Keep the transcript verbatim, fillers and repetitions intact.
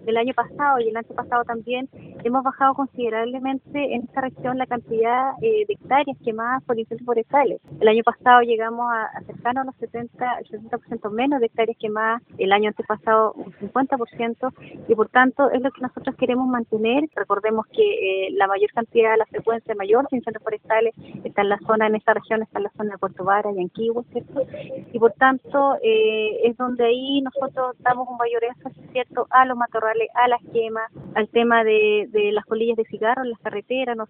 el año pasado y el antepasado también hemos bajado considerablemente en esta región la cantidad eh, de hectáreas quemadas por incendios forestales. El año pasado llegamos a, a cercano a los setenta, el setenta por ciento menos de hectáreas quemadas, el año antepasado un cincuenta por ciento, y por tanto es lo que nosotros queremos mantener. Recordemos que eh, la mayor cantidad, la frecuencia mayor de incendios forestales está en la zona, en esta región, está en la zona de Puerto Vara y Anquihue, ¿cierto? Y por tanto eh, es donde ahí nosotros damos un mayor énfasis, ¿cierto?, a los matorrales, a las quemas, al tema de, de las colillas de cigarro en las carreteras.